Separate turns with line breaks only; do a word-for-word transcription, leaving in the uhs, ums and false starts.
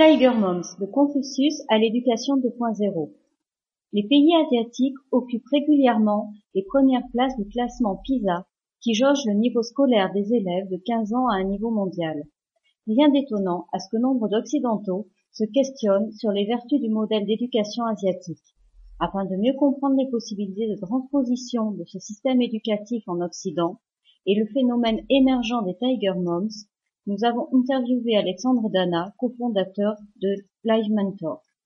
Tiger Moms, de Confucius à l'éducation deux point zéro. Les pays asiatiques occupent régulièrement les premières places du classement PISA, qui jauge le niveau scolaire des élèves de quinze ans à un niveau mondial. Rien d'étonnant à ce que nombre d'Occidentaux se questionnent sur les vertus du modèle d'éducation asiatique. Afin de mieux comprendre les possibilités de transposition de ce système éducatif en Occident et le phénomène émergent des Tiger Moms, nous avons interviewé Alexandre Dana, cofondateur de Live Mentor.